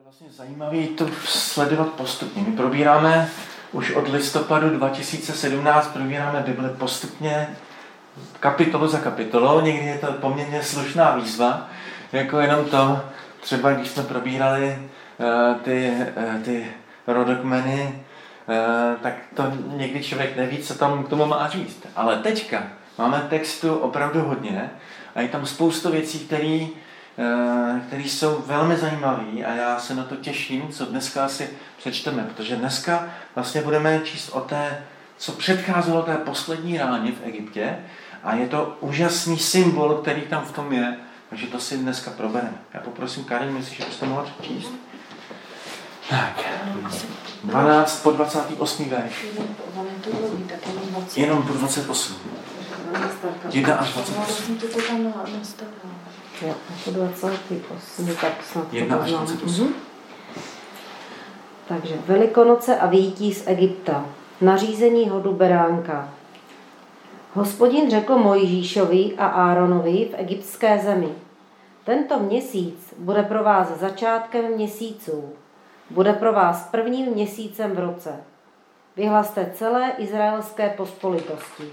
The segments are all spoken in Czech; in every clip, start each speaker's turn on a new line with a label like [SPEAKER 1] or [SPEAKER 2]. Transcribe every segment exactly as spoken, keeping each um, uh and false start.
[SPEAKER 1] Vlastně zajímavé to sledovat postupně. My probíráme už od listopadu dva tisíce sedmnáct, probíráme Bibli postupně kapitolu za kapitolou. Někdy je to poměrně slušná výzva, jako jenom to, třeba když jsme probírali uh, ty, uh, ty rodokmeny, uh, tak to někdy člověk neví, co tam k tomu má říct. Ale teďka máme textu opravdu hodně a je tam spoustu věcí, které které jsou velmi zajímavé a já se na to těším, co dneska si přečteme, protože dneska vlastně budeme číst o té, co předcházelo té poslední ráně v Egyptě a je to úžasný symbol, který tam v tom je, takže to si dneska probereme. Já poprosím Karin, myslíš, že byste mohla přečíst? Tak, dvanáct po dvacátý osmý verš. Jenom po dvacet osm. jedna až dvacet osm.
[SPEAKER 2] Jo, jako dvacátý osmý, tak snad
[SPEAKER 1] jedna až dvacet osm. Mhm.
[SPEAKER 2] Takže Velikonoce a vyjítí z Egypta. Nařízení hodu beránka. Hospodin řekl Mojžíšovi a Áronovi v egyptské zemi. Tento měsíc bude pro vás začátkem měsíců. Bude pro vás prvním měsícem v roce. Vyhlaste celé izraelské pospolitosti.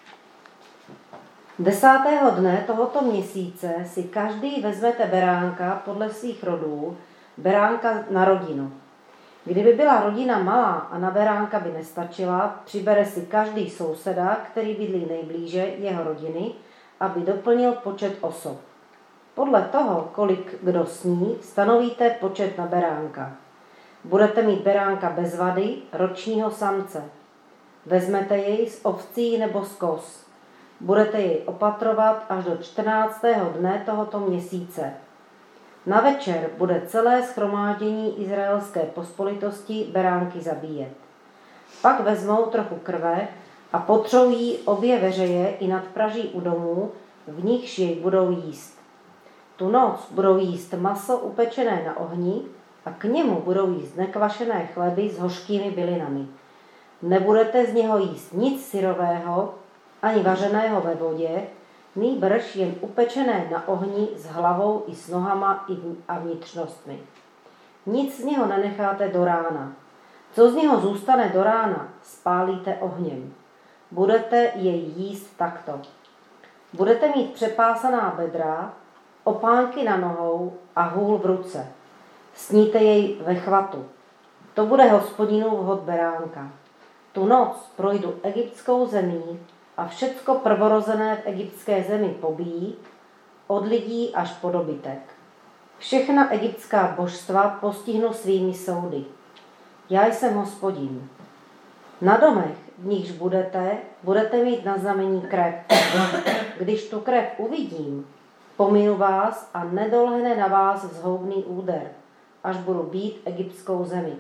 [SPEAKER 2] Desátého dne tohoto měsíce si každý vezmete beránka podle svých rodů, beránka na rodinu. Kdyby byla rodina malá a na beránka by nestačila, přibere si každý souseda, který bydlí nejblíže jeho rodiny, aby doplnil počet osob. Podle toho, kolik kdo sní, stanovíte počet na beránka. Budete mít beránka bez vady, ročního samce. Vezmete jej z ovcí nebo z koz. Budete jej opatrovat až do čtrnáctého dne tohoto měsíce. Na večer bude celé shromáždění izraelské pospolitosti beránky zabíjet. Pak vezmou trochu krve a potřou jí obě veřeje i nad praží u domů, v nichž jej budou jíst. Tu noc budou jíst maso upečené na ohni a k němu budou jíst nekvašené chleby s hořkými bylinami. Nebudete z něho jíst nic syrového, ani vařeného ve vodě, nýbrž jen upečené na ohni s hlavou i s nohama a vnitřnostmi. Nic z něho nenecháte do rána. Co z něho zůstane do rána, spálíte ohněm. Budete jej jíst takto. Budete mít přepásaná bedra, opánky na nohou a hůl v ruce. Sníte jej ve chvatu. To bude Hospodinův hod beránka. Tu noc projdu egyptskou zemí a všecko prvorozené v egyptské zemi pobíjí, od lidí až po dobytek. Všechna egyptská božstva postihnu svými soudy. Já jsem Hospodin. Na domech, v nichž budete, budete mít na znamení krev. Když tu krev uvidím, pominu vás a nedolhne na vás zhoubný úder, až budu bít egyptskou zemi.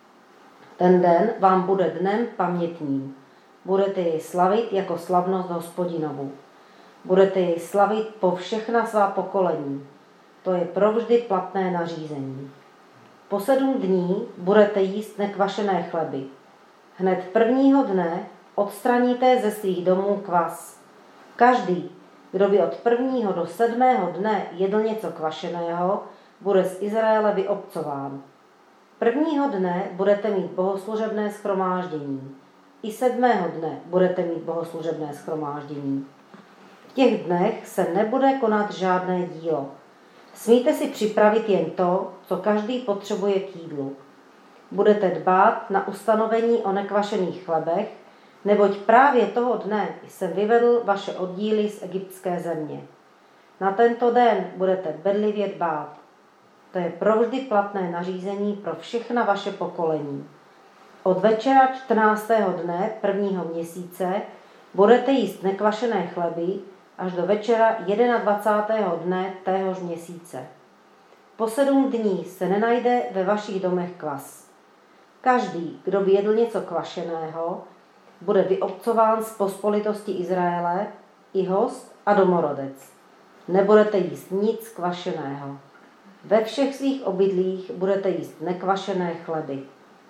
[SPEAKER 2] Ten den vám bude dnem pamětním. Budete jej slavit jako slavnost Hospodinovu. Budete jej slavit po všechna svá pokolení. To je provždy platné nařízení. Po sedm dní budete jíst nekvašené chleby. Hned prvního dne odstraníte ze svých domů kvas. Každý, kdo by od prvního do sedmého dne jedl něco kvašeného, bude z Izraele vyobcován. Prvního dne budete mít bohoslužebné shromáždění. I sedmého dne budete mít bohoslužebné shromáždění. V těch dnech se nebude konat žádné dílo. Smíte si připravit jen to, co každý potřebuje k jídlu. Budete dbát na ustanovení o nekvašených chlebech, neboť právě toho dne jsem vyvedl vaše oddíly z egyptské země. Na tento den budete bedlivě dbát. To je provždy platné nařízení pro všechna vaše pokolení. Od večera čtrnáctého dne prvního měsíce budete jíst nekvašené chleby až do večera jednadvacátého dne téhož měsíce. Po sedm dní se nenajde ve vašich domech kvas. Každý, kdo by jedl něco kvašeného, bude vyobcován z pospolitosti Izraele, i host a domorodec. Nebudete jíst nic kvašeného. Ve všech svých obydlích budete jíst nekvašené chleby.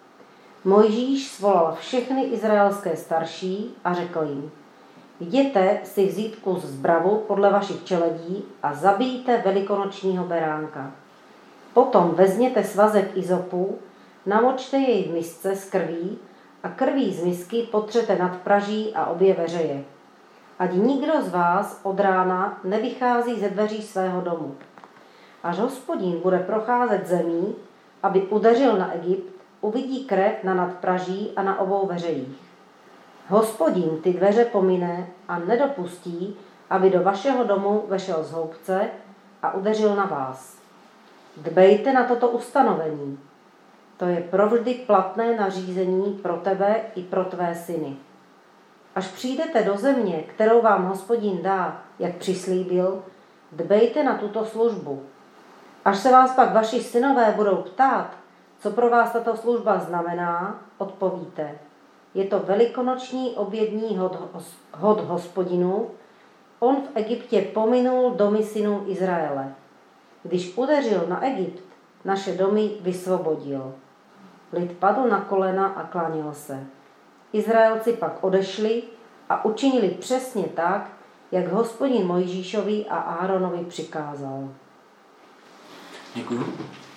[SPEAKER 2] Mojžíš svolal všechny izraelské starší a řekl jim: Jděte si vzít kus zbravu podle vašich čeledí a zabijte velikonočního beránka. Potom vezměte svazek izopu, namočte jej v misce s krví a krví z misky potřete nad praží a obě veřeje. Ať nikdo z vás od rána nevychází ze dveří svého domu. Až Hospodin bude procházet zemí, aby udeřil na Egypt, uvidí krev na nadpraží a na obou veřejích. Hospodin ty dveře pomine a nedopustí, aby do vašeho domu vešel z houbce a udeřil na vás. Dbejte na toto ustanovení. To je provždy platné nařízení pro tebe i pro tvé syny. Až přijdete do země, kterou vám Hospodin dá, jak přislíbil, dbejte na tuto službu. Až se vás pak vaši synové budou ptát, co pro vás tato služba znamená, odpovíte. Je to velikonoční obědní hod, hod Hospodinu. On v Egyptě pominul domy synů Izraele. Když udeřil na Egypt, naše domy vysvobodil. Lid padl na kolena a klanil se. Izraelci pak odešli a učinili přesně tak, jak Hospodin Mojžíšovi a Áronovi přikázal.
[SPEAKER 1] Děkuju.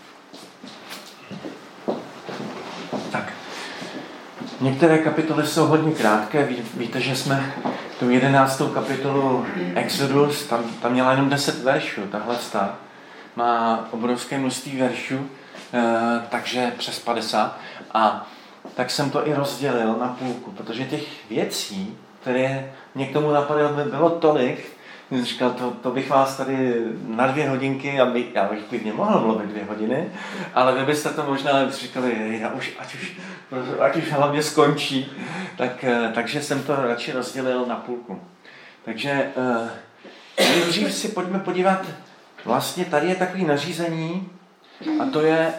[SPEAKER 1] Tak. Některé kapitoly jsou hodně krátké. Ví, víte, že jsme tu jedenáctou kapitolu Exodus, tam, tam měla jenom deset veršů. Tahle stá má obrovské množství veršů, eh, takže přes padesát. A tak jsem to i rozdělil na půlku, protože těch věcí, které mě k tomu napadlo, by bylo tolik. Jsem říkal, to, to bych vás tady na dvě hodinky, aby, já bych klidně mohl mluvit dvě hodiny, ale vy byste to možná říkali, já už, ať, už, ať už hlavně skončí, tak, takže jsem to radši rozdělil na půlku. Takže nejdřív si pojďme podívat, vlastně tady je takový nařízení a to je,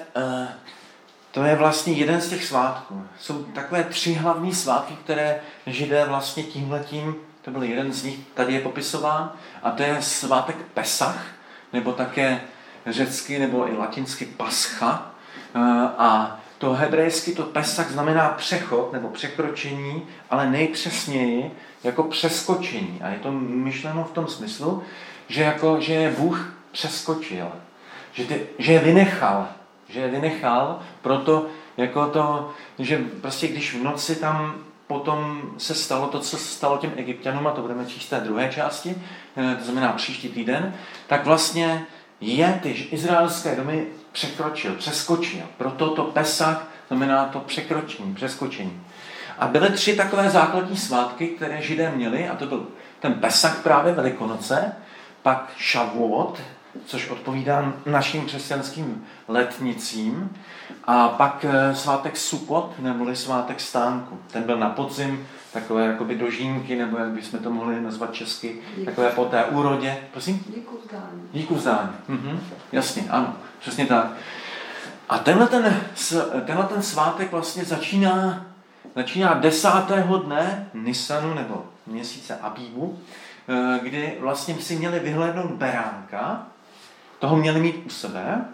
[SPEAKER 1] to je vlastně jeden z těch svátků. Jsou takové tři hlavní svátky, které Židé vlastně tímhletím, to byl jeden z nich, tady je popisován, a to je svátek Pesach, nebo také řecky nebo i latinsky Pascha. A to hebrejsky, to Pesach znamená přechod nebo překročení, ale nejpřesněji jako přeskočení. A je to myšleno v tom smyslu, že, jako, že je Bůh přeskočil, že, ty, že je vynechal, že je vynechal proto, jako to, že prostě když v noci tam potom se stalo to, co se stalo těm Egypťanům, a to budeme číst v té druhé části, to znamená příští týden, tak vlastně je ty izraelské domy překročil, přeskočil. Proto to Pesach znamená to překročení, přeskočení. A byly tři takové základní svátky, které Židé měli, a to byl ten Pesach právě Velikonoce, pak Šavuot, což odpovídá našim křesťanským letnicím, a pak svátek Sukot, neboli svátek stánku. Ten byl na podzim, takové jakoby dožínky, nebo jak bychom to mohli nazvat česky, díku. Takové po té úrodě. Prosím?
[SPEAKER 3] Díku vzdání.
[SPEAKER 1] Díku vzdání. Mhm. Jasně, ano, přesně tak. A tenhle ten, tenhle ten svátek vlastně začíná, začíná desátého dne Nisanu, nebo měsíce Abíbu, kdy vlastně si měli vyhlédnout beránka, toho měli mít u sebe,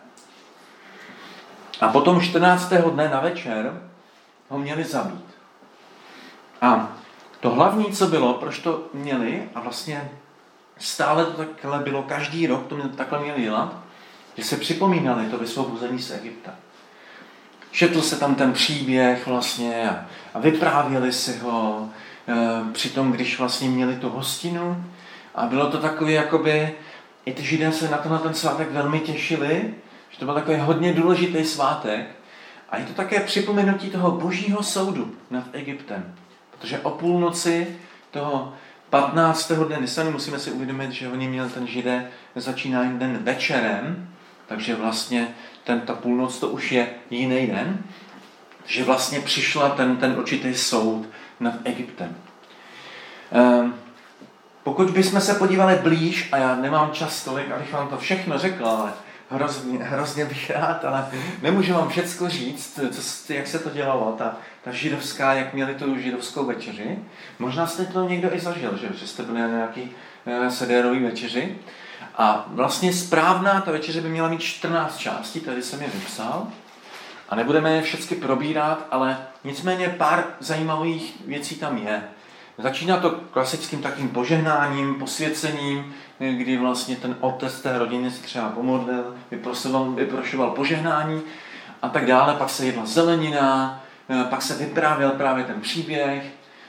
[SPEAKER 1] a potom čtrnáctého dne na večer ho měli zabít. A to hlavní, co bylo, proč to měli, a vlastně stále to takhle bylo, každý rok to takhle měli dělat, že se připomínali to vysvobození z Egypta. Četl se tam ten příběh vlastně a, a vyprávěli si ho e, při tom, když vlastně měli tu hostinu, a bylo to takové, jakoby, i ty Židé se na to na ten svátek velmi těšili, že to byl takový hodně důležitý svátek. A je to také připomenutí toho božího soudu nad Egyptem. Protože o půlnoci toho patnáctého dne Nisanu musíme si uvědomit, že oni měli ten Židé, začíná den večerem, takže vlastně ten, ta půlnoc to už je jiný den, že vlastně přišla ten, ten určitý soud nad Egyptem. Ehm, Pokud bychom se podívali blíž, a já nemám čas tolik, abych vám to všechno řekl, ale hrozně, hrozně bych rád, ale nemůžu vám všecko říct, co, jak se to dělalo, ta, ta židovská, jak měli tu židovskou večeři. Možná jste to někdo i zažil, že, že jste byli na nějaký eh, sedérový večeři. A vlastně správná ta večeře by měla mít čtrnáct částí, tady jsem je vypsal. A nebudeme je všechny probírat, ale nicméně pár zajímavých věcí tam je. Začíná to klasickým takým požehnáním, posvěcením, kdy vlastně ten otec té rodiny se třeba pomodlil, vyprošoval, vyprošoval požehnání a tak dále. Pak se jedla zelenina, pak se vyprávěl právě ten příběh,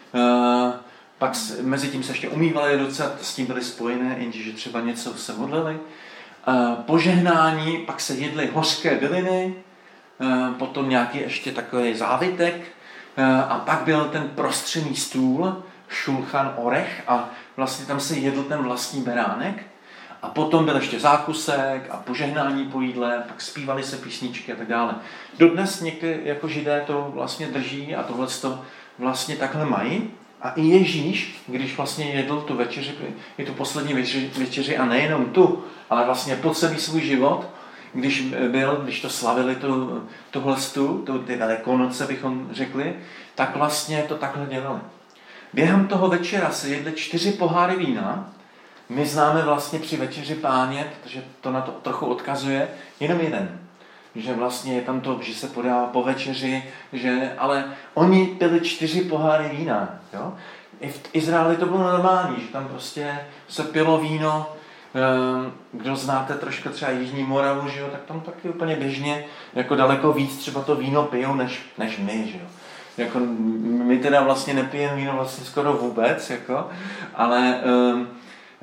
[SPEAKER 1] pak se, mezi tím se ještě umývaly ruce, s tím byly spojené, jenže třeba něco se modlili. Požehnání, pak se jedly hořké byliny, potom nějaký ještě takový závitek a pak byl ten prostřený stůl, šulchan orech a vlastně tam se jedl ten vlastní beránek a potom byl ještě zákusek a požehnání po jídle, pak zpívaly se písničky a tak dále. Dodnes někdy jako Židé to vlastně drží a tohle to vlastně takhle mají. A i Ježíš, když vlastně jedl tu večeři, i tu poslední večeři, večeři a nejenom tu, ale vlastně po celý svůj život, když byl, když to slavili tu, tuhle stu, tu, ty Velikonoce bychom řekli, tak vlastně to takhle dělali. Během toho večera se jedli čtyři poháry vína. My známe vlastně při večeři Páně, protože to na to trochu odkazuje, jenom jeden. Že vlastně je tam to, že se podává po večeři, že, ale oni pili čtyři poháry vína. Jo? I v Izraeli to bylo normální, že tam prostě se pilo víno. Kdo znáte trošku třeba Jižní Moravu, že jo, tak tam taky úplně běžně jako daleko víc třeba to víno pijou, než, než my. Že jo? Jako, my teda vlastně nepijeme víno vlastně skoro vůbec, jako, ale um, um,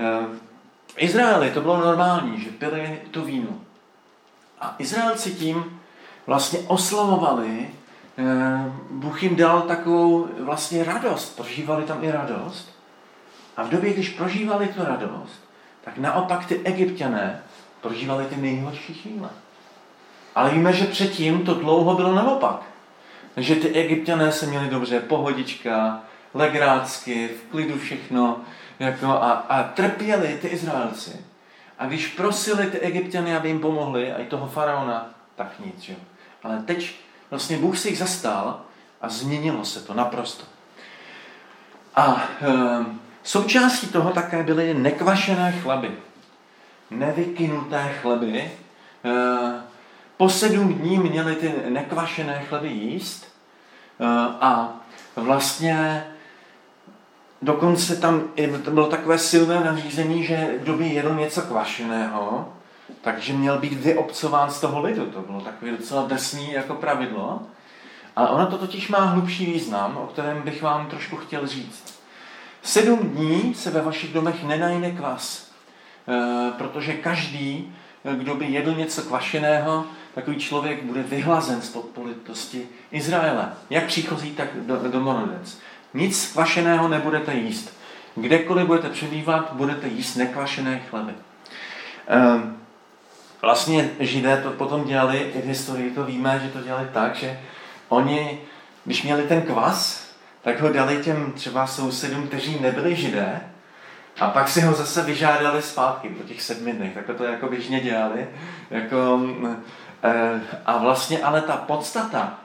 [SPEAKER 1] v Izraeli to bylo normální, že pili to víno. A Izraelci tím vlastně oslavovali, Bůh jim dal takovou vlastně radost, prožívali tam i radost. A v době, když prožívali tu radost, tak naopak ty Egypťané prožívali ty nejhorší chvíle. Ale víme, že předtím to dlouho bylo naopak. Takže ty Egypťané se měli dobře, pohodička, legrácky, v klidu všechno, jako a, a trpěli ty Izraelci. A když prosili ty Egypťany, aby jim pomohli, a i toho faraona, tak nic. Jo. Ale teď vlastně Bůh si jich zastal a změnilo se to naprosto. A e, součástí toho také byly nekvašené chleby. Nevykynuté chleby. E, po sedm dní měli ty nekvašené chleby jíst e, a vlastně dokonce tam bylo takové silné nařízení, že kdo by jedl něco kvašeného, takže měl být vyobcován z toho lidu. To bylo takové docela drsné jako pravidlo. Ale ono to totiž má hlubší význam, o kterém bych vám trošku chtěl říct. Sedm dní se ve vašich domech nenajde kvas, e, protože každý, kdo by jedl něco kvašeného, takový člověk bude vyhlazen z pospolitosti Izraele. Jak příchozí, tak domorodec. Nic kvašeného nebudete jíst. Kdekoliv budete přebývat, budete jíst nekvašené chleby. Ehm, vlastně Židé to potom dělali, i v historii to víme, že to dělali tak, že oni, když měli ten kvas, tak ho dali těm třeba sousedům, kteří nebyli Židé, a pak si ho zase vyžádali zpátky po těch sedmi dnech. Takhle to jako běžně dělali. Jako, e, a vlastně ale ta podstata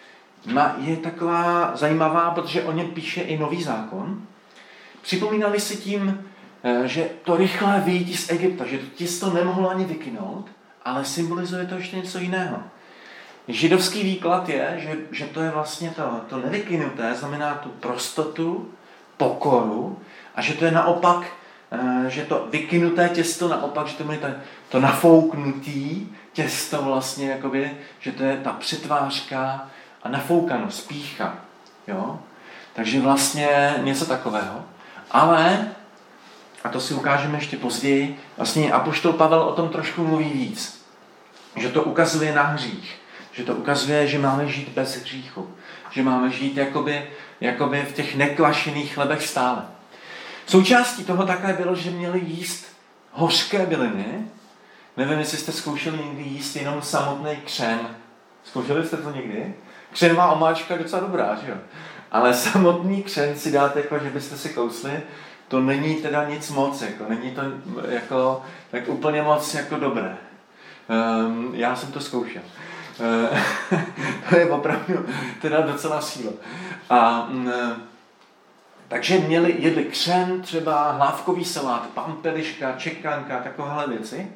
[SPEAKER 1] je taková zajímavá, protože o něm píše i Nový zákon. Připomínali si tím, že to rychlé vyjítí z Egypta, že to těsto nemohlo ani vykynout, ale symbolizuje to ještě něco jiného. Židovský výklad je, že, že to je vlastně to, to nevykynuté, znamená tu prostotu, pokoru, a že to je naopak, že to vykynuté těsto naopak, že to je to, to nafouknutý těsto vlastně, jakoby, že to je ta přetvářka a nafoukanost, pýcha. Jo? Takže vlastně něco takového. Ale, a to si ukážeme ještě později, vlastně apoštol Pavel o tom trošku mluví víc. Že to ukazuje na hřích. Že to ukazuje, že máme žít bez hříchu. Že máme žít jakoby, jakoby v těch nekvašených chlebech stále. Součástí toho také bylo, že měli jíst hořké byliny. Nevím, jestli jste zkoušeli někdy jíst jenom samotný křen. Zkoušeli jste to někdy? Křenová omáčka je docela dobrá, že jo? Ale samotný křen si dáte, jako, že byste si kousli, to není teda nic moc, jako, není to jako, tak úplně moc jako dobré. Um, já jsem to zkoušel. Uh, to je opravdu teda docela síla. A um, takže měli, jedli křen, třeba hlávkový salát, pampeliška, čekanka, takovéhle věci.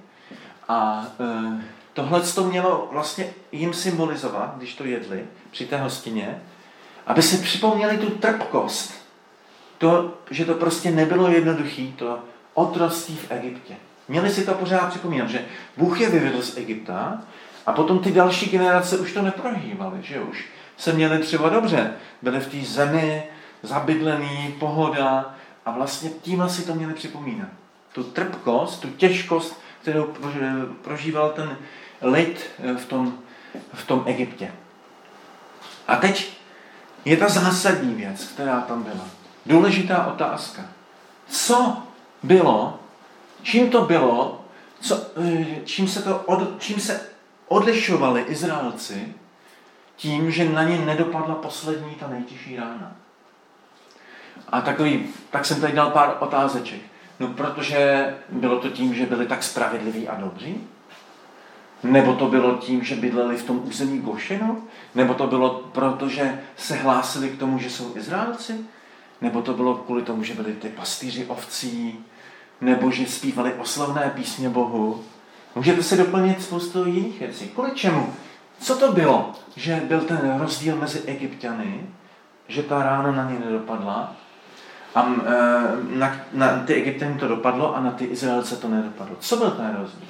[SPEAKER 1] A uh, tohle to mělo vlastně jim symbolizovat, když to jedli při té hostině, aby si připomněli tu trpkost to, že to prostě nebylo jednoduché, to otroctví v Egyptě. Měli si to pořád připomínat, že Bůh je vyvedl z Egypta a potom ty další generace už to neprožívaly, že už se měli třeba dobře, byli v té zemi, zabydlený, pohoda a vlastně tímhle si to měli připomínat. Tu trpkost, tu těžkost, kterou prožíval ten lid v tom, v tom Egyptě. A teď je ta zásadní věc, která tam byla. Důležitá otázka. Co bylo, čím to bylo, co, čím, se to od, čím se odlišovali Izraelci tím, že na ně nedopadla poslední, ta nejtěžší rána. A takový, tak jsem tady dal pár otázeček. No protože bylo to tím, že byli tak spravedliví a dobří? Nebo to bylo tím, že bydleli v tom území Gošenu? Nebo to bylo proto, že se hlásili k tomu, že jsou Izraelci? Nebo to bylo kvůli tomu, že byli ty pastýři ovcí? Nebo že zpívali oslavné písně Bohu? Můžete si doplnit spoustu jiných věcí. Kvůli čemu? Co to bylo, že byl ten rozdíl mezi Egypťany, že ta rána na ně nedopadla a na, na ty Egypťany to dopadlo a na ty Izraelce to nedopadlo? Co byl ten rozdíl?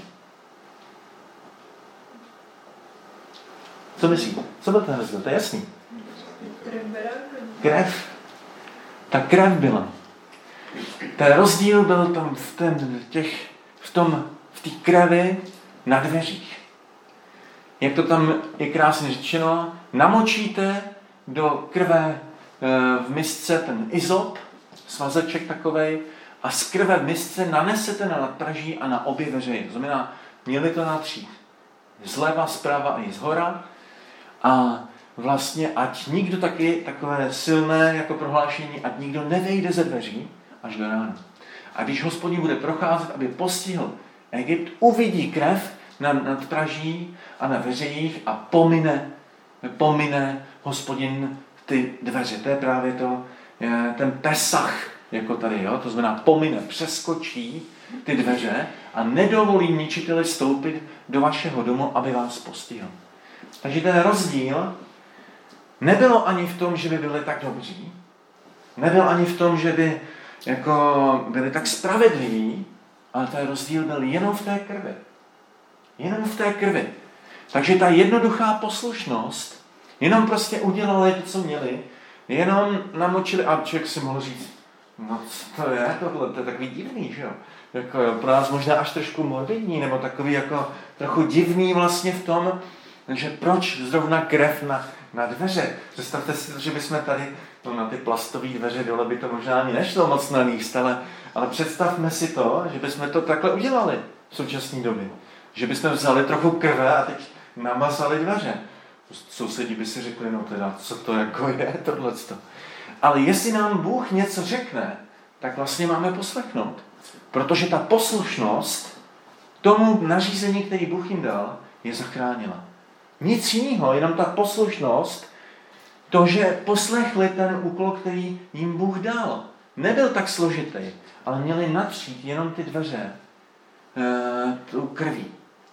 [SPEAKER 1] Co myslíte? Co byl ten rozdíl? To je jasný. Krev. Ta krev byla. Ten rozdíl byl tam v, ten, těch, v, tom, v té krevi na dveřích. Jak to tam je krásně řečeno, namočíte do krve v misce ten izop, svazeček takovej, a z krve v misce nanesete na nadpraží a na obě veřeje. To znamená, měli to natřít zleva, zprava a i zhora. A vlastně, ať nikdo taky takové silné jako prohlášení, ať nikdo nevejde ze dveří až do rána. A když Hospodin bude procházet, aby postihl Egypt, uvidí krev na nadpraží a na veřejích a pomine, pomine Hospodin ty dveře. To je právě to, ten Pesach, jako tady, jo? To znamená pomine, přeskočí ty dveře a nedovolí ničiteli vstoupit do vašeho domu, aby vás postihl. Takže ten rozdíl nebylo ani v tom, že by byli tak dobří, nebyl ani v tom, že by jako byli tak spravedliví, ale ten rozdíl byl jenom v té krvi. Jenom v té krvi. Takže ta jednoduchá poslušnost, jenom prostě udělali to, co měli, jenom namočili, a člověk si mohl říct, no co to je tohle, to je takový divný, že jo? Jako, pro nás možná až trošku morbidní, nebo takový jako trochu divný vlastně v tom, že proč zrovna krev na, na dveře? Představte si, že bychom tady, no na ty plastové dveře dole by to možná ani nešlo moc nanést, ale, ale představme si to, že bychom to takhle udělali v současné době. Že bychom vzali trochu krve a teď namazali dveře. Sousedí by si řekli, no teda, co to jako je, tohleto. Ale jestli nám Bůh něco řekne, tak vlastně máme poslechnout. Protože ta poslušnost tomu nařízení, který Bůh jim dal, je zachránila. Nic jiného, jenom ta poslušnost, to, že poslechli ten úkol, který jim Bůh dal. Nebyl tak složitý, ale měli natřít jenom ty dveře e, tou krví.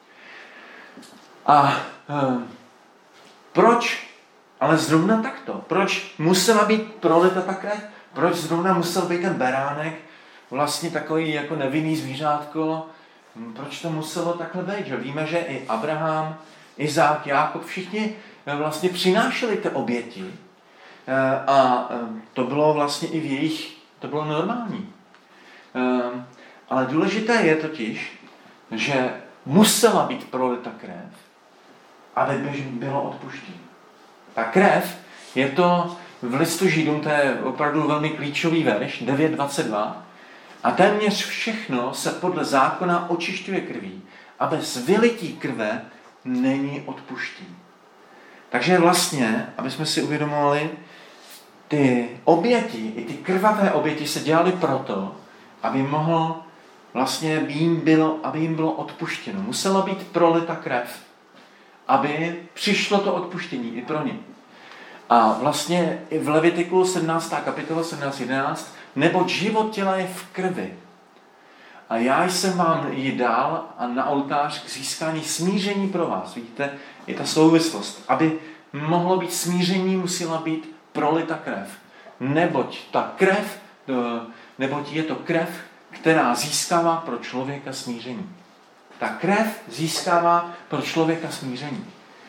[SPEAKER 1] A e, proč? Ale zrovna takto. Proč musela být prolita ta krev? Proč zrovna musel být ten beránek vlastně takový jako nevinný zvířátko? Proč to muselo takhle být? Že víme, že i Abraham, Izák, Jákob, všichni vlastně přinášeli ty oběti. A to bylo vlastně i v jejich, to bylo normální. Ale důležité je totiž, že musela být prolita krev, aby bylo odpuštění. Ta krev je to v listu Židům, to je opravdu velmi klíčový verš, devět dvacet dva, a téměř všechno se podle zákona očišťuje krví a bez vylití krve není odpuštění. Takže vlastně, aby jsme si uvědomovali, ty oběti, i ty krvavé oběti se dělaly proto, aby mohl vlastně jim bylo, aby jim bylo odpuštěno. Musela být prolita krev, aby přišlo to odpuštění i pro ně. A vlastně i v Levitiku sedmnáctá kapitola sedmnáct jedenáct, neboť život těla je v krvi. A já jsem vám ji dal a na oltář k získání smíření pro vás. Vidíte, je ta souvislost. Aby mohlo být smíření, musela být prolita krev. Neboť ta krev neboť je to krev, která získává pro člověka smíření. Ta krev získává pro člověka smíření.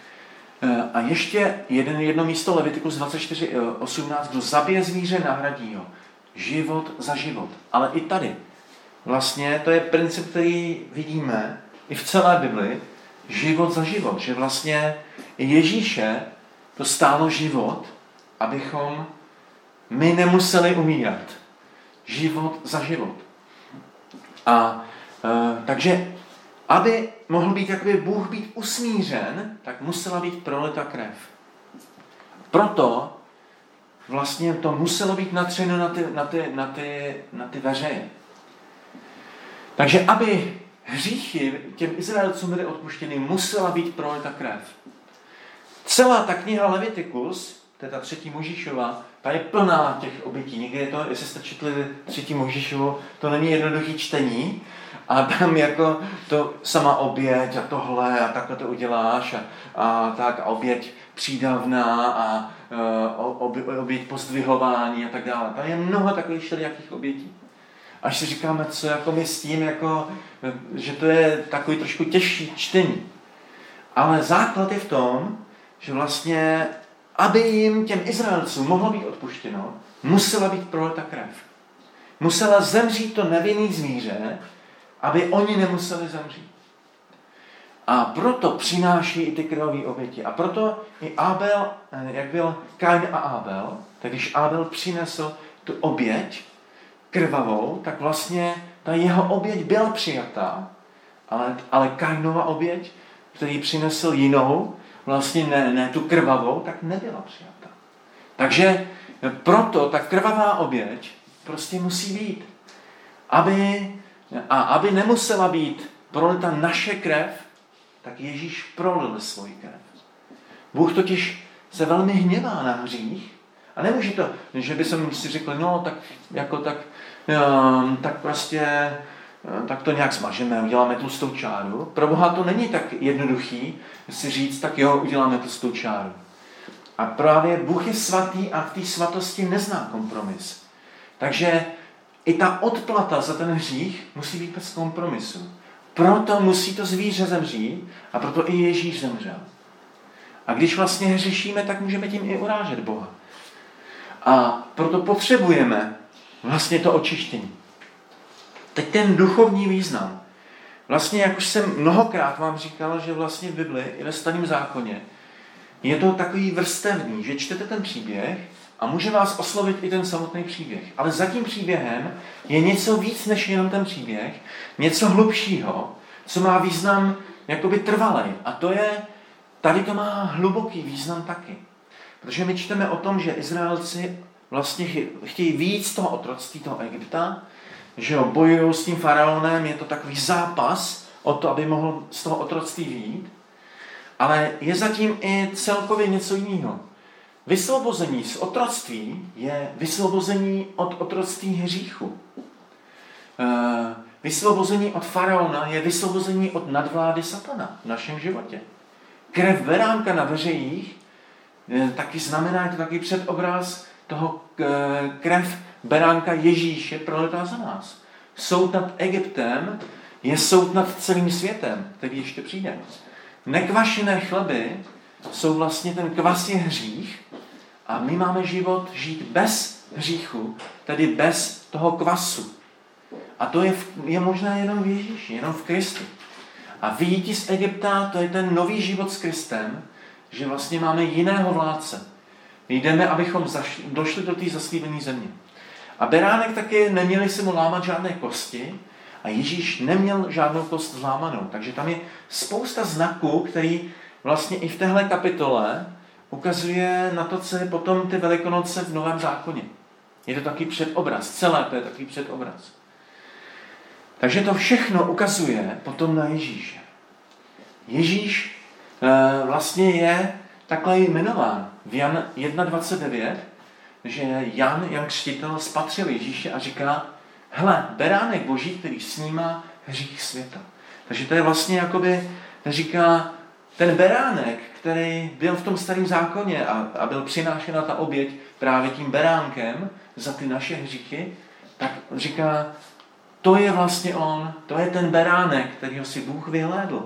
[SPEAKER 1] A ještě jeden, jedno místo Levitikus dvacet čtyři osmnáct, kdo zabije zvíře, nahradí ho. Život za život. Ale i tady. Vlastně to je princip, který vidíme i v celé Bibli. Život za život. Že vlastně i Ježíše to stálo život, abychom my nemuseli umírat. Život za život. A e, takže, aby mohl být jakoby Bůh být usmířen, tak musela být prolita krev. Proto vlastně to muselo být natřeno na ty, na ty, na ty, na ty veřeje. Takže aby hříchy těm Izraelcům byly odpuštěny, musela být prolita krev. Celá ta kniha Levitikus, to je ta třetí Mojžíšova, ta je plná těch obětí. Někdy je to, jestli jste četli třetí Mojžíšovu, to není jednoduchý čtení. A tam jako to sama oběť a tohle a takhle to uděláš a, a tak a oběť přídavná a uh, oběť pozdvihování a tak dále. Tam je mnoho takových všelijakých obětí. Až si říkáme, co jako my s tím, jako, že to je takový trošku těžší čtení. Ale základ je v tom, že vlastně, aby jim těm Izraelcům mohlo být odpuštěno, musela být prolita krev. Musela zemřít to nevinný zvíře, aby oni nemuseli zemřít. A proto přináší i ty krvavé oběti. A proto i Abel, jak byl Kain a Abel, tak když Abel přinesl tu oběť krvavou, tak vlastně ta jeho oběť byla přijatá, ale, ale Kainova oběť, který přinesl jinou, vlastně ne, ne tu krvavou, tak nebyla přijatá. Takže proto ta krvavá oběť prostě musí být. Aby, a aby nemusela být prolita naše krev, tak Ježíš prolil svoji krev. Bůh totiž se velmi hněvá na hřích a nemůže to, že by jsem si řekl, no tak jako tak, um, tak prostě tak to nějak smažeme, uděláme tlustou čáru. Pro Boha to není tak jednoduchý si říct, tak jo, uděláme tlustou čáru. A právě Bůh je svatý a v té svatosti nezná kompromis. Takže i ta odplata za ten hřích musí být bez kompromisu. Proto musí to zvíře zemřít a proto i Ježíš zemřel. A když vlastně hřešíme, tak můžeme tím i urážet Boha. A proto potřebujeme vlastně to očištění. Teď ten duchovní význam. Vlastně, jak už jsem mnohokrát vám říkal, že vlastně v Bibli i ve Starém zákoně je to takový vrstevný, že čtete ten příběh a může vás oslovit i ten samotný příběh. Ale za tím příběhem je něco víc než jenom ten příběh, něco hlubšího, co má význam jakoby trvalej. A to je, tady to má hluboký význam taky. Protože my čteme o tom, že Izraelci vlastně chtějí víc toho otroctví, toho Egypta, že jo, bojují s tím faraonem, je to takový zápas o to, aby mohl z toho otroctví vyjít. Ale je zatím i celkově něco jiného. Vysvobození z otroctví je vysvobození od otroctví hříchu. Vysvobození od faraona je vysvobození od nadvlády satana v našem životě. Krev beránka na veřejích taky znamená, je to taky předobraz toho krev beránka Ježíše prolitá za nás. Soud nad Egyptem je soud nad celým světem, který ještě přijde. Nekvašené chleby jsou vlastně, ten kvas je hřích a my máme život žít bez hříchu, tedy bez toho kvasu. A to je, je možné jenom v Ježíši, jenom v Kristu. A vyjítí z Egypta, to je ten nový život s Kristem, že vlastně máme jiného vládce. Jdeme, abychom zašli, došli do té zaslíbené země. A beránek taky neměli si mu lámat žádné kosti a Ježíš neměl žádnou kost zlámanou. Takže tam je spousta znaků, který vlastně i v téhle kapitole ukazuje na to, co je potom ty Velikonoce v Novém zákoně. Je to taky předobraz, celé to je taky předobraz. Takže to všechno ukazuje potom na Ježíše. Ježíš e, vlastně je takhle jmenován v Jan jedna dvacet devět, že Jan, Jan Křtitel spatřil Ježíše a říká, hele, beránek Boží, který snímá hřích světa. Takže to je vlastně jakoby, říká, ten beránek, který byl v tom starém zákoně a, a byl přinášena ta oběť právě tím beránkem za ty naše hříchy, tak říká, to je vlastně on, to je ten beránek, kterýho si Bůh vyhlédl.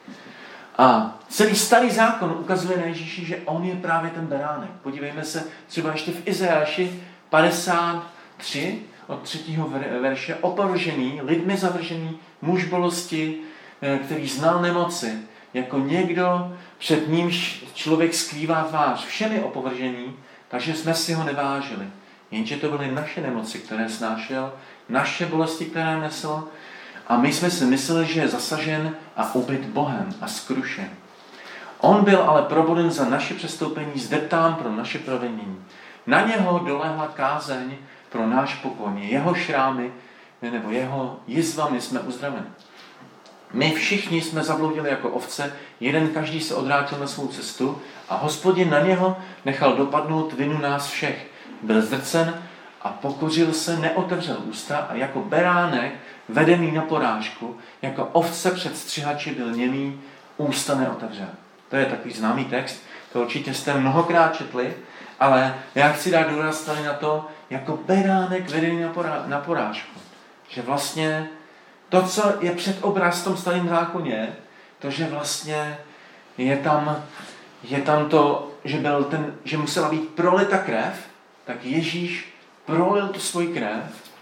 [SPEAKER 1] A celý starý zákon ukazuje na Ježíši, že on je právě ten beránek. Podívejme se třeba ještě v Izajáši padesát tři od třetího verše. Opovržený, lidmi zavržený, muž bolesti, který znal nemoci, jako někdo, před nímž člověk skrývá tvář. Všemi opovržený, takže jsme si ho nevážili. Jenže to byly naše nemoci, které snášel, naše bolesti, které nesl, a my jsme si mysleli, že je zasažen a ubyt Bohem a skrušen. On byl ale proboden za naše přestoupení, zdeptán pro naše provinění. Na něho dolehla kázeň pro náš pokoj. Jeho šrámy nebo jeho jizvami jsme uzdraveni. My všichni jsme zabloudili jako ovce, jeden každý se odvrátil na svou cestu a Hospodin na něho nechal dopadnout vinu nás všech. Byl zdrcen a pokořil se, neotevřel ústa a jako beránek vedený na porážku, jako ovce před střihači byl němý, ústa neotevřel. To je takový známý text, to určitě jste mnohokrát četli, ale já chci dát důraz tady na to, jako beránek vedený na, porá, na porážku. Že vlastně to, co je předobraz v tom starém zákoně, to, že vlastně je tam, je tam to, že, byl ten, že musela být prolita krev, tak Ježíš prolil tu svoji krev,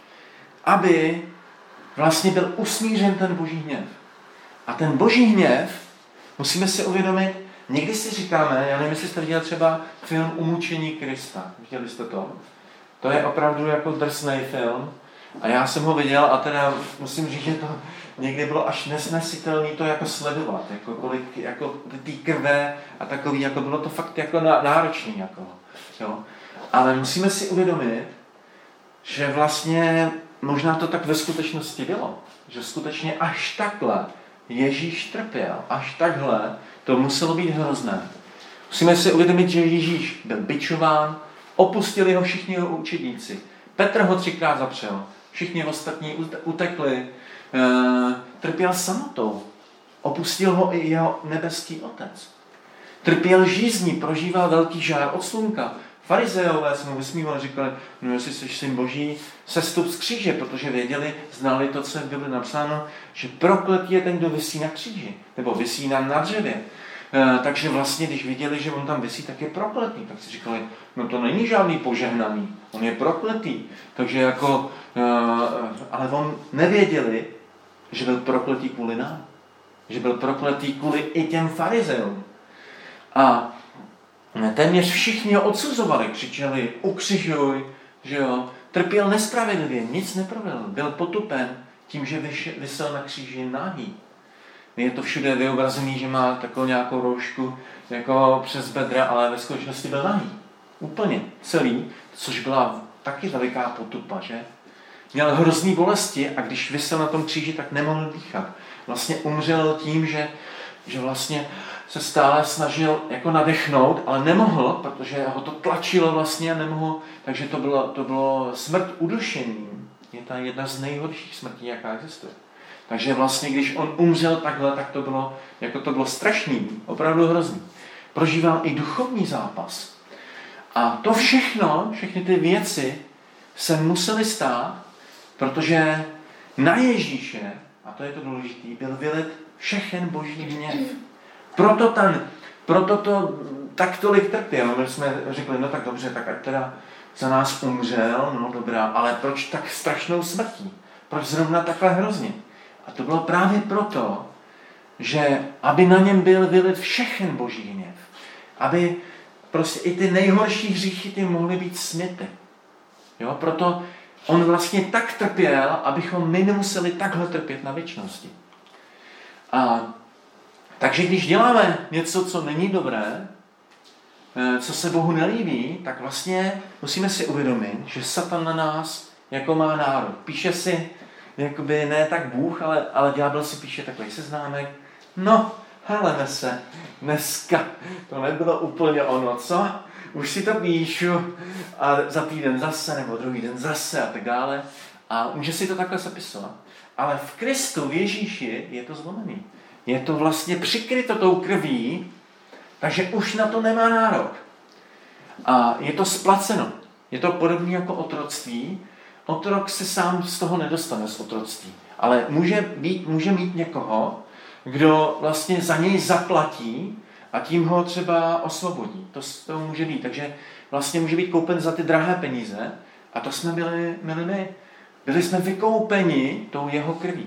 [SPEAKER 1] aby vlastně byl usmířen ten boží hněv. A ten boží hněv, musíme si uvědomit, někdy si říkáme, já nevím, jestli jste viděli třeba film Umučení Krista. Viděli jste to? To je opravdu jako drsný film. A já jsem ho viděl a teda musím říct, že to někdy bylo až nesnesitelné to jako sledovat. Jako kolik, jako ty krve a takový, jako bylo to fakt jako náročný. Jako, jo. Ale musíme si uvědomit, že vlastně možná to tak ve skutečnosti bylo. Že skutečně až takhle Ježíš trpěl, až takhle to muselo být hrozné. Musíme si uvědomit, že Ježíš byl bičován, opustili ho všichni jeho učedníci. Petr ho třikrát zapřel, všichni ostatní utekli, trpěl samotou, opustil ho i jeho nebeský otec. Trpěl žízní, prožíval velký žár od slunka. Farizeové se mu vysmívali, říkali, no jestli jsi syn boží, sestup z kříže, protože věděli, znali to, co bylo napsáno, že prokletý je ten, kdo visí na kříži, nebo visí na, na dřevě. E, takže vlastně, když viděli, že on tam visí, tak je prokletý. Tak si říkali, no to není žádný požehnaný, on je prokletý. Takže jako, e, ale on nevěděli, že byl prokletý kvůli nám. Že byl prokletý kvůli i těm farizeům. A téměř všichni ho odsuzovali, křičeli, ukřižuj, že jo, trpěl nespravedlivě, nic neprovedl, byl potupen tím, že visel na kříži nahý. Je to všude vyobrazený, že má takovou nějakou roušku jako přes bedra, ale ve skutečnosti byl nahý. Úplně celý, což byla taky veliká potupa, že? Měl hrozný bolesti a když visel na tom kříži, tak nemohl dýchat. Vlastně umřel tím, že, že vlastně se stále snažil jako nadechnout, ale nemohl, protože ho to tlačilo vlastně a nemohl, takže to bylo, to bylo smrt udušením. Je ta jedna z nejhorších smrtí, jaká existuje. Takže vlastně, když on umřel takhle, tak to bylo, jako to bylo strašný, opravdu hrozný. Prožíval i duchovní zápas. A to všechno, všechny ty věci se musely stát, protože na Ježíše, a to je to důležité, byl vylet všechen boží hněv. Proto, ten, proto to tak tolik trpěl. My jsme řekli, no tak dobře, tak ať teda za nás umřel, no dobrá, ale proč tak strašnou smrtí? Proč zrovna takhle hrozně? A to bylo právě proto, že aby na něm byl vylit všechen boží hněv. Aby prostě i ty nejhorší hříchy ty mohly být směty. Jo, proto on vlastně tak trpěl, abychom my nemuseli takhle trpět na věčnosti. A takže když děláme něco, co není dobré, co se Bohu nelíbí, tak vlastně musíme si uvědomit, že Satan na nás jako má nárok. Píše si, jakoby ne tak Bůh, ale, ale ďábel si píše takový seznámek. No, heleme se, dneska to nebylo úplně ono, co? Už si to píšu a za týden zase, nebo druhý den zase a tak dále. A může si to takhle zapisovat. Ale v Kristu, v Ježíši, je to zlomený. Je to vlastně přikryto tou krví, takže už na to nemá nárok. A je to splaceno. Je to podobné jako otroctví. otrok se sám z toho nedostane z otroctví. Ale může, být, může mít někoho, kdo vlastně za něj zaplatí a tím ho třeba osvobodí. To, to může být. Takže vlastně může být koupen za ty drahé peníze a to jsme byli, byli my. Byli jsme vykoupeni tou jeho krví.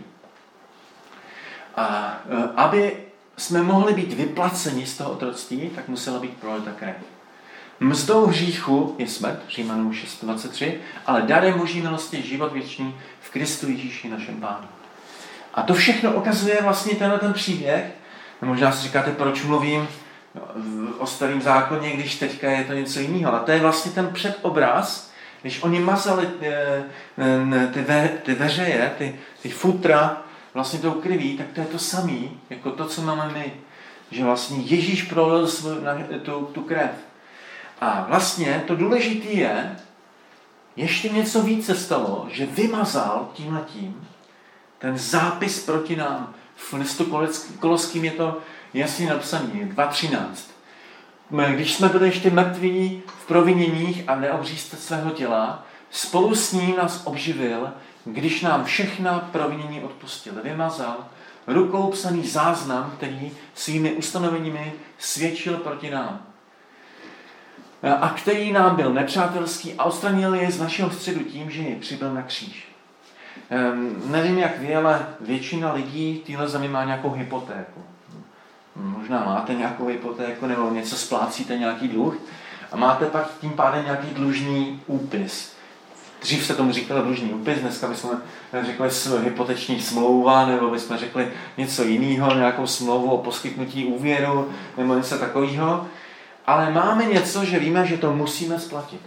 [SPEAKER 1] A aby jsme mohli být vyplaceni z toho otroctví, tak musela být prolita krev. Mzdou hříchu je smrt, Římanům šest dvacet tři, ale darem boží milosti je život věčný v Kristu Ježíši našem Pánu. A to všechno ukazuje vlastně tenhle ten příběh. Možná si říkáte, proč mluvím o starém zákoně, když teďka je to něco jiného. Ale to je vlastně ten předobraz, když oni mazali ty, ve, ty veřeje, ty, ty futra vlastně tou krví, tak to je to samý, jako to, co máme my. Že vlastně Ježíš prolil svou, tu, tu krev. A vlastně to důležité je, ještě něco více stalo, že vymazal tímhletím ten zápis proti nám. V listu Koloským je to jasně napsané, dva třináct. Když jsme byli ještě mrtví v proviněních a neobřízte svého těla, spolu s ním nás obživil, když nám všechna provinění odpustil. Vymazal rukou psaný záznam, který svými ustanoveními svědčil proti nám. A který nám byl nepřátelský a odstranil je z našeho středu tím, že je přibyl na kříž. Um, nevím jak vy, ale většina lidí v téhle zemi má nějakou hypotéku. Možná máte nějakou hypotéku nebo něco splácíte, nějaký dluh a máte pak tím pádem nějaký dlužný úpis. Dřív se tomu říkalo dlužný úpis, dneska bychom řekli hypoteční smlouva, nebo bychom řekli něco jiného, nějakou smlouvu o poskytnutí úvěru, nebo něco takového. Ale máme něco, že víme, že to musíme splatit.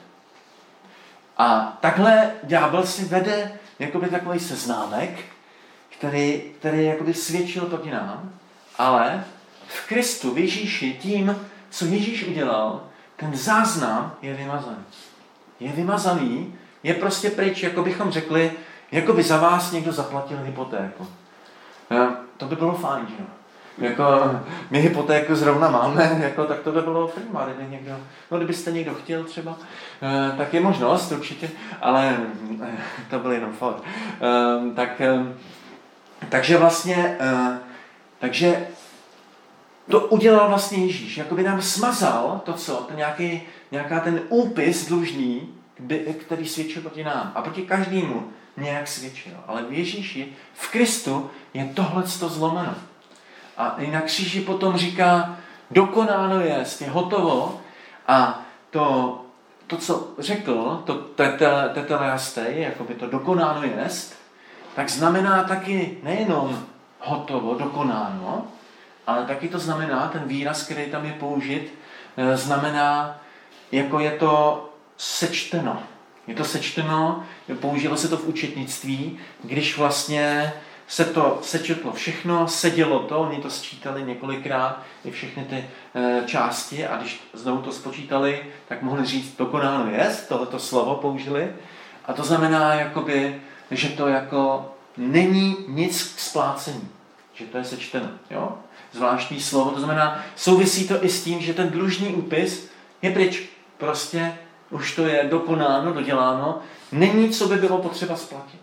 [SPEAKER 1] A takhle ďábel si vede jakoby takový seznámek, který, který jakoby svědčil proti nám, ale v Kristu, v Ježíši, tím, co Ježíš udělal, ten záznam je vymazaný. Je vymazaný, je prostě pryč, jako bychom řekli, jako by za vás někdo zaplatil hypotéku. To by bylo fajn, že jo? Jako, my hypotéku zrovna máme, jako, tak to by bylo prima, kdyby někdo, no kdybyste někdo chtěl třeba, tak je možnost určitě, ale to byl jenom for. Tak, takže vlastně, takže to udělal vlastně Ježíš, jako by nám smazal to, co, ten nějaký, nějaká ten úpis dlužný, který svědčil proti nám a proti každému nějak svědčil. Ale v Ježíši, v Kristu je tohleto zlomeno. A i na kříži potom říká, dokonáno je, je hotovo a to, to co řekl, to tetelestej, jako by to dokonáno jest, tak znamená taky nejenom hotovo, dokonáno, ale taky to znamená, ten výraz, který tam je použit, znamená, jako je to sečteno. Je to sečteno, použilo se to v účetnictví, když vlastně se to sečetlo všechno, sedělo to, oni to sčítali několikrát, i všechny ty e, části a když znovu to spočítali, tak mohli říct, dokonáno jest, tohleto slovo použili. A to znamená, jakoby, že to jako není nic k splácení, že to je sečteno. Jo? Zvláštní slovo, to znamená, souvisí to i s tím, že ten dlužný úpis je pryč. Prostě už to je dokonáno, doděláno, není, co by bylo potřeba splatit.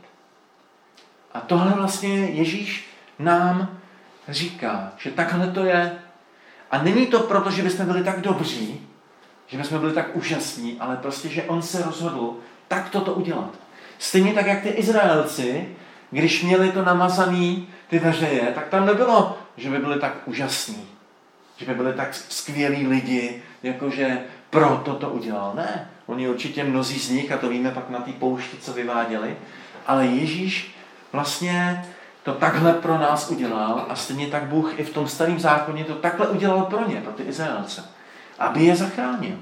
[SPEAKER 1] A tohle vlastně Ježíš nám říká, že takhle to je. A není to proto, že bychom byli tak dobří, že bychom byli tak úžasní, ale prostě, že on se rozhodl tak toto udělat. Stejně tak, jak ty Izraelci, když měli to namazaný, ty veřeje, tak tam nebylo, že by byli tak úžasní, že by byli tak skvělí lidi, jakože proto to udělal. Ne, oni určitě mnozí z nich, a to víme pak na té poušti, co vyváděli, ale Ježíš vlastně to takhle pro nás udělal a stejně tak Bůh i v tom starém zákoně to takhle udělal pro ně, pro ty Izraelce, aby je zachránil.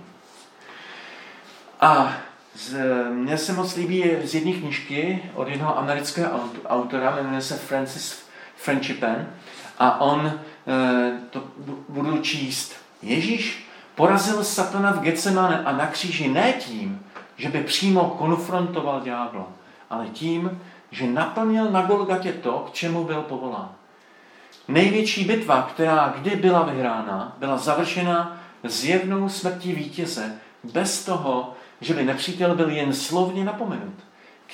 [SPEAKER 1] A z, mně se moc líbí z jedné knížky od jednoho amerického autora, jmenuje se Francis Franchipen a on, to budu číst, Ježíš porazil satana v Getsemane a na kříži ne tím, že by přímo konfrontoval ďábla, ale tím, že naplnil na Golgatě to, k čemu byl povolán. Největší bitva, která kdy byla vyhrána, byla završena zjevnou smrtí vítěze, bez toho, že by nepřítel byl jen slovně napomenut. K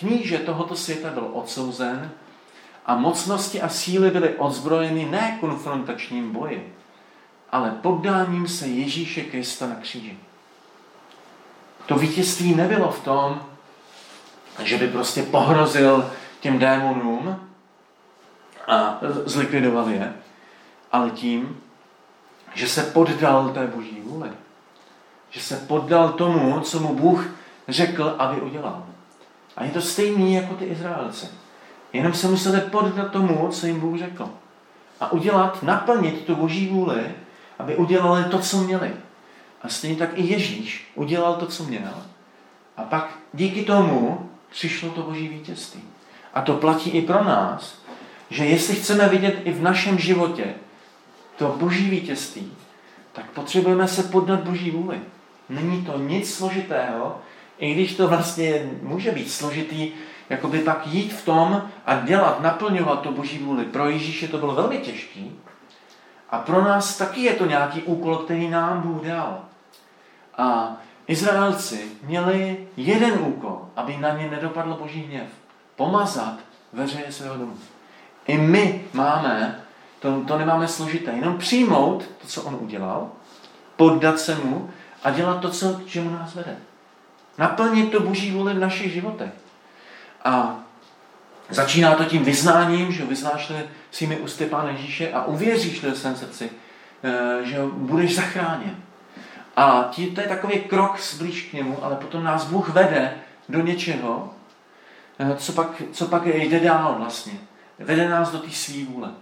[SPEAKER 1] kníže tohoto světa byl odsouzen a mocnosti a síly byly odzbrojeny ne konfrontačním boji, ale poddáním se Ježíše Krista na kříži. To vítězství nebylo v tom, že by prostě pohrozil těm démonům a zlikvidoval je, ale tím, že se poddal té boží vůli. Že se poddal tomu, co mu Bůh řekl, aby udělal. A je to stejný jako ty Izraelci. Jenom se museli poddat tomu, co jim Bůh řekl. A udělat, naplnit tu boží vůli, aby udělali to, co měli. A stejně tak i Ježíš udělal to, co měl. A pak díky tomu přišlo to boží vítězství. A to platí i pro nás, že jestli chceme vidět i v našem životě to boží vítězství, tak potřebujeme se poddat boží vůli. Není to nic složitého, i když to vlastně může být složitý, jakoby pak jít v tom a dělat, naplňovat to boží vůli. Pro Ježíše to bylo velmi těžký a pro nás taky je to nějaký úkol, který nám Bůh dal. A Izraelci měli jeden úkol, aby na ně nedopadl boží hněv. Pomazat veřeje svého domu. I my máme, to, to nemáme složité, jenom přijmout to, co on udělal, poddat se mu a dělat to, co, k čemu nás vede. Naplnit to boží vůli v našich životech. A začíná to tím vyznáním, že vyznáš svými ústy Pána Ježíše a uvěříš ve svém srdci, že budeš zachráněn. A tí, to je takový krok zblíž k němu, ale potom nás Bůh vede do něčeho, co pak, co pak jde dál vlastně. Vede nás do té svý vůle.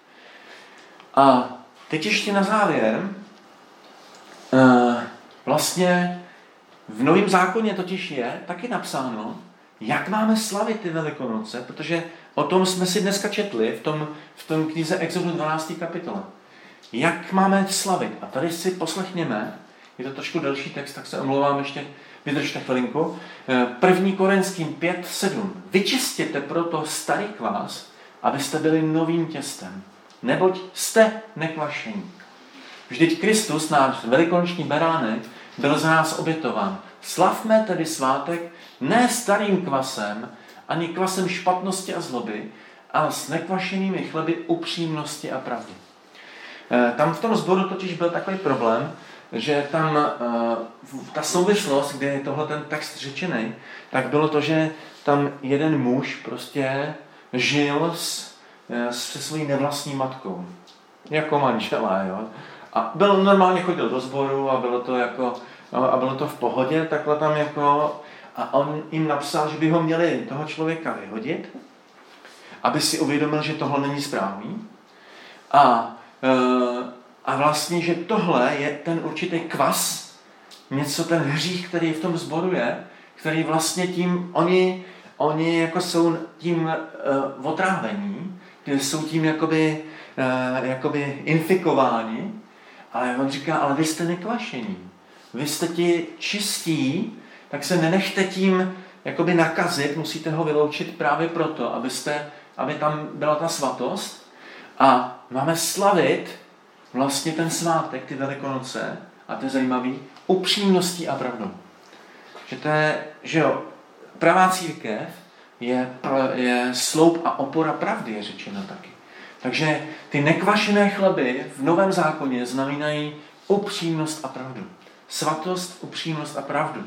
[SPEAKER 1] A teď ještě na závěr, vlastně v Novém zákoně totiž je taky napsáno, jak máme slavit ty Velikonoce, protože o tom jsme si dneska četli v tom, v tom knize Exodu dvanácté kapitole. Jak máme slavit? A tady si poslechněme, je to trošku delší text, tak se omlouvám ještě, vydržte chvilinku. první Korinským pět sedm. Vyčistěte proto starý kvás, abyste byli novým těstem, neboť jste nekvašení. Vždyť Kristus, náš velikonoční beránek, byl za nás obětován. Slavme tedy svátek ne starým kvasem, ani kvasem špatnosti a zloby, ale s nekvašenými chleby upřímnosti a pravdy. Tam v tom sboru totiž byl takový problém, že tam ta souvislost, kde je tohle ten text řečený, tak bylo to, že tam jeden muž prostě žil s, se svojí nevlastní matkou. Jako manžela, jo. A byl, normálně chodil do sboru a bylo to jako, a bylo to v pohodě, takhle tam jako, a on jim napsal, že by ho měli toho člověka vyhodit, aby si uvědomil, že tohle není správný. A, a vlastně, že tohle je ten určitý kvas, něco, ten hřích, který v tom sboru je, který vlastně tím, oni, oni jako jsou tím uh, otrávení, kteří jsou tím jakoby, uh, jakoby infikováni, ale on říká, ale vy jste nekvašení. Vy jste ti čistí, tak se nenechte tím jakoby nakazit, musíte ho vyloučit právě proto, abyste, aby tam byla ta svatost. A máme slavit vlastně ten svátek, ty Velikonoce, a to je zajímavý, upřímností a pravdou. Že to je, že jo, pravá církev je, je sloup a opora pravdy, je řečeno taky. Takže ty nekvašené chleby v Novém zákoně znamenají upřímnost a pravdu. Svatost, upřímnost a pravdu.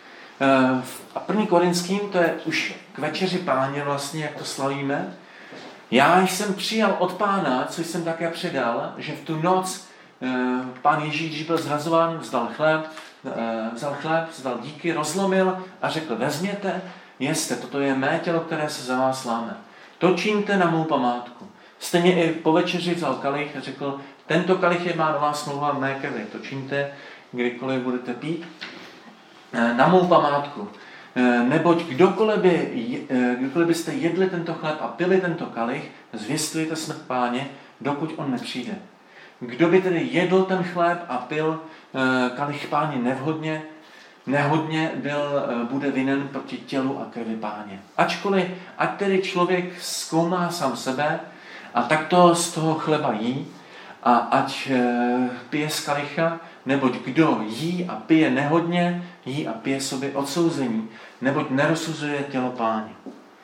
[SPEAKER 1] A první Korinským, to je už k večeři Páně vlastně, jak to slavíme. Já jsem přijal od Pána, co jsem také předal, že v tu noc Pán Ježíš, když byl zrazován, vzdal chléb, vzal chléb, vzdal díky, rozlomil a řekl, vezměte, jeste, toto je mé tělo, které se za vás láme. To čiňte na mou památku. Stejně i po večeři vzal kalich a řekl, tento kalich je má nová smlouva v mé krvi. To čiňte, kdykoliv budete pít, na mou památku. Neboť kdokoliv, by, kdokoliv byste jedli tento chléb a pili tento kalich, zvěstujete smrt Páně, dokud on nepřijde. Kdo by tedy jedl ten chléb a pil kalich Páně nevhodně, nehodně byl, bude vinen proti tělu a krvi Páně. Ačkoliv, ať tedy člověk zkoumá sám sebe a takto z toho chleba jí a ať pije z kalicha, neboť kdo jí a pije nehodně, jí a pije sobě odsouzení, neboť nerozsuzuje tělo Páně.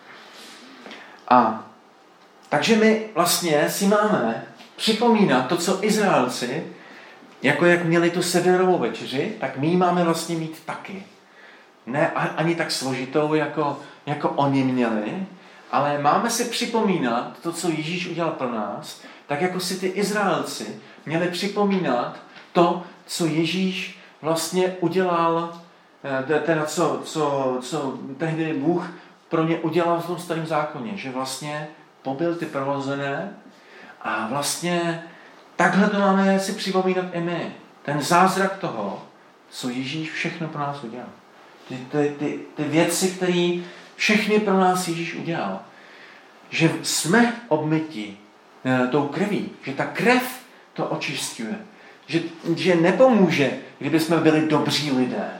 [SPEAKER 1] A takže my vlastně si máme připomínat to, co Izraelci, jako jak měli tu sederovou večeři, tak my máme vlastně mít taky. Ne ani tak složitou, jako, jako oni měli, ale máme si připomínat to, co Ježíš udělal pro nás, tak jako si ty Izraelci měli připomínat to, co Ježíš vlastně udělal, teda co, co, co tehdy Bůh pro ně udělal v tom starém zákoně, že vlastně pobyl ty prorozené a vlastně takhle to máme si připomínat i my. Ten zázrak toho, co Ježíš všechno pro nás udělal. Ty, ty, ty, ty věci, které všechny pro nás Ježíš udělal. Že jsme obmyti e, tou krví. Že ta krev to očistuje. Že, že nepomůže, kdyby jsme byli dobří lidé.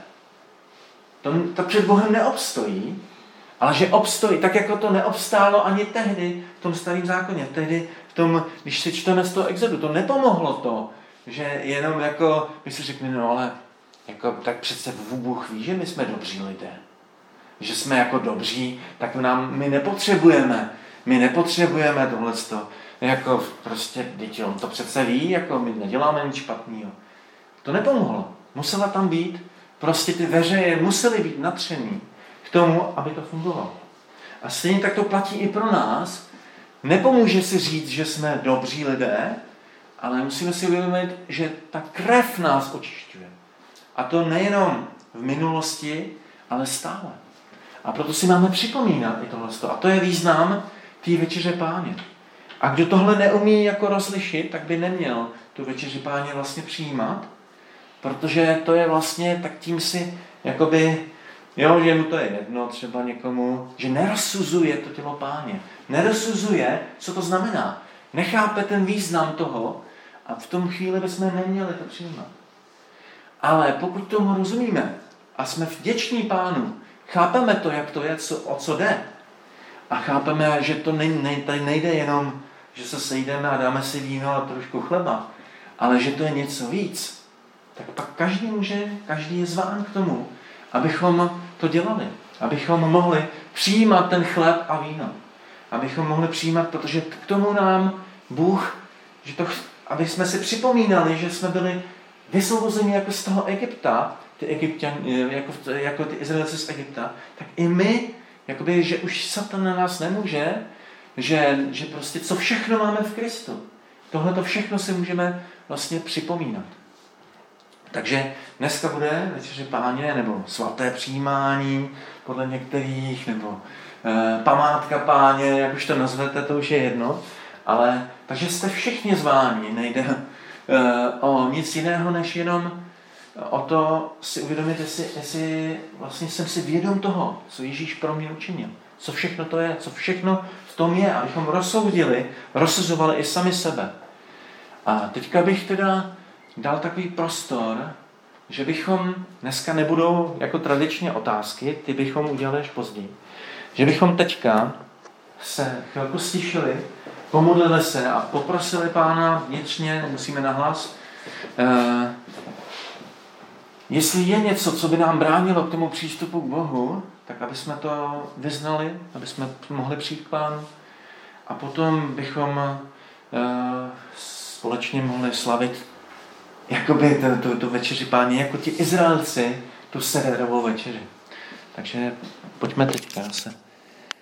[SPEAKER 1] To, to před Bohem neobstojí, ale že obstojí, tak jako to neobstálo ani tehdy v tom starém zákoně. Tehdy, v tom, když si čteme z toho Exodu, to nepomohlo to, že jenom jako, by si řekli, no ale jako, tak přece Bůh ví, že my jsme dobří lidé. Že jsme jako dobří, tak nám, my nepotřebujeme, my nepotřebujeme tohleto. Jako prostě, děti, on to přece ví, jako my neděláme nic špatného. To nepomohlo. Musela tam být, prostě ty veřeje musely být natřený k tomu, aby to fungovalo. A stejně tak to platí i pro nás. Nepomůže si říct, že jsme dobří lidé, ale musíme si uvědomit, že ta krev nás očišťuje. A to nejenom v minulosti, ale stále. A proto si máme připomínat i tohle. A to je význam té večeře Páně. A kdo tohle neumí jako rozlišit, tak by neměl tu večeři Páně vlastně přijímat, protože to je vlastně, tak tím si, jakoby, jo, že mu to je jedno, třeba někomu, že nerozsuzuje to tělo Páně. Nerozsuzuje, co to znamená. Nechápe ten význam toho a v tom chvíli bychom neměli to přijímat. Ale pokud tomu rozumíme a jsme vděční Pánu, chápeme to, jak to je, co, o co jde, a chápeme, že to ne, ne, tady nejde jenom, že se sejdeme a dáme si víno a trošku chleba, ale že to je něco víc, tak pak každý může, každý je zván k tomu, abychom to dělali. Abychom mohli přijímat ten chléb a víno. Abychom mohli přijímat, protože k tomu nám Bůh, že to, aby jsme si připomínali, že jsme byli vysvobozeni jako z toho Egypta, ty Egypťan, jako, jako ty Izraelci z Egypta, tak i my, jakoby, že už Satan na nás nemůže, že, že prostě co všechno máme v Kristu. Tohle to všechno si můžeme vlastně připomínat. Takže dneska bude večeře Páně, nebo svaté přijímání podle některých, nebo e, památka Páně, jak už to nazvete, to už je jedno. Ale, takže jste všichni zváni, nejde e, o nic jiného, než jenom o to si uvědomit, jestli, jestli vlastně jsem si vědom toho, co Ježíš pro mě učinil. Co všechno to je, co všechno v tom je, abychom rozsoudili, rozsuzovali i sami sebe. A teďka bych teda dal takový prostor, že bychom, dneska nebudou jako tradičně otázky, ty bychom udělali až později, že bychom teďka se chvilku stišili, pomodlili se a poprosili Pána vnitřně, musíme nahlas, eh, jestli je něco, co by nám bránilo k tomu přístupu k Bohu, tak aby jsme to vyznali, aby jsme mohli přijít k Pánu a potom bychom eh, společně mohli slavit jakoby tu, tu, tu večeři Páně, jako ti Izraelci, tu sederovou večeři. Takže pojďme teďka se